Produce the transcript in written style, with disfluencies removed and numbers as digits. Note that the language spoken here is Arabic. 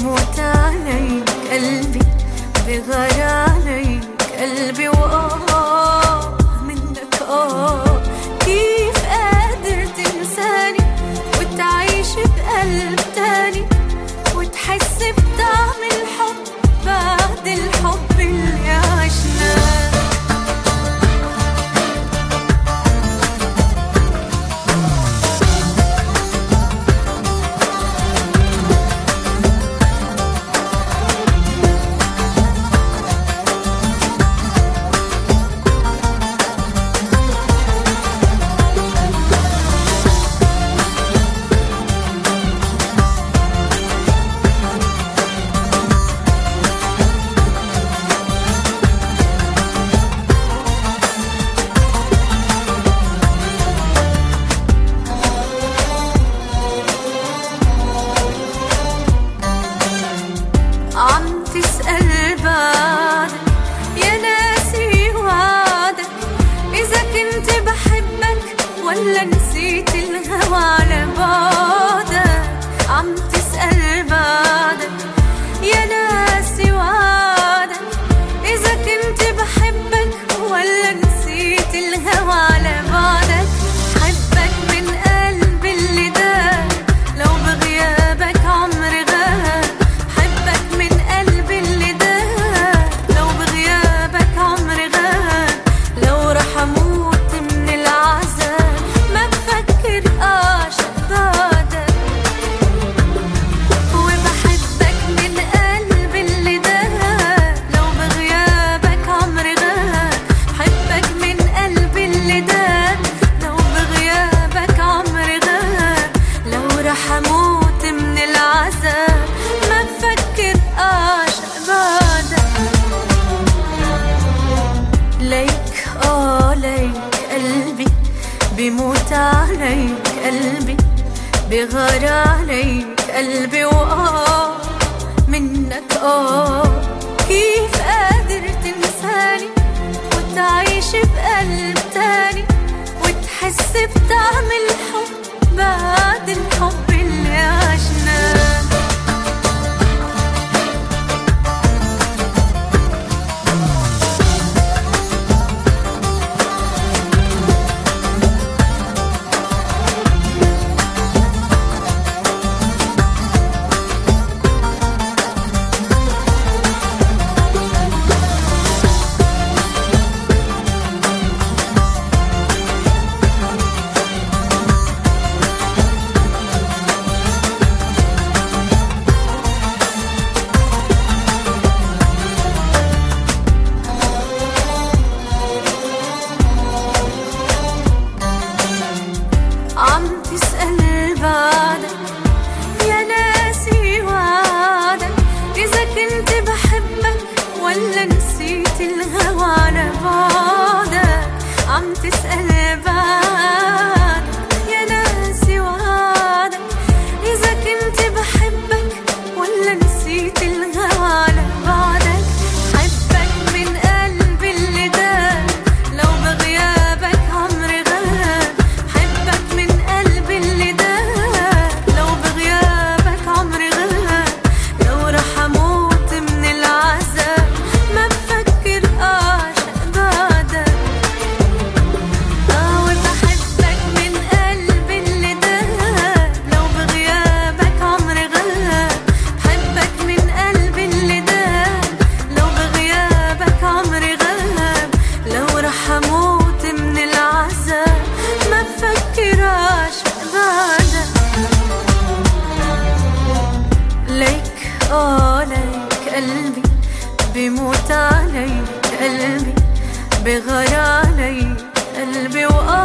بيموت عليك قلبي، بغار عليك قلبي، منك كيف قادر تنساني وتعيش بقلب تاني وتحس بطعم الحب بعد الحب اللي عشناه. عم تسأل بعدك يا ناسي وعدك، إذا كنت بحبك ولا نسيت الهوى على بعدك. عم تسأل بعدك يا ناسي وعدك، إذا كنت بحبك ولا نسيت الهوى على بعدك. حبك من قلبي اللي دار لو بغيابك عمري غاب، حموت من العذاب ما بفكر أعشق بعدك. ليك ليك قلبي بيموت عليك قلبي، بغار عليك قلبي، منك كيف قادر تنساني وتعيش بقلب تاني وتحس بطعم الحب بعد الحب اللي عشناه. عم تسأل بعدك يا ناسي وعدك، إذا كنت بحبك ولا نسيت الهوى على بعدك. عم تسأل بعدك يا ناسي وعدك، إذا كنت بحبك ولا نسيت الهوى على بعدك. حبك من قلبي اللي دار لو بغيابك عمري غاب، حبك من قلبي اللي دار لو بغيابك عمري غاب. لو رح أموت من العذاب ما بفكر أعشق بعدك. وبحبك من قلبي اللي دار لو بغيابك عمري غاب، بحبك من قلبي اللي دار لو بغيابك عمري غاب. لو رح أموت من العذاب ما بفكر أعشق بعدك. ليك ليك قلبي بيموت عليك قلبي، بغار عليك قلبي،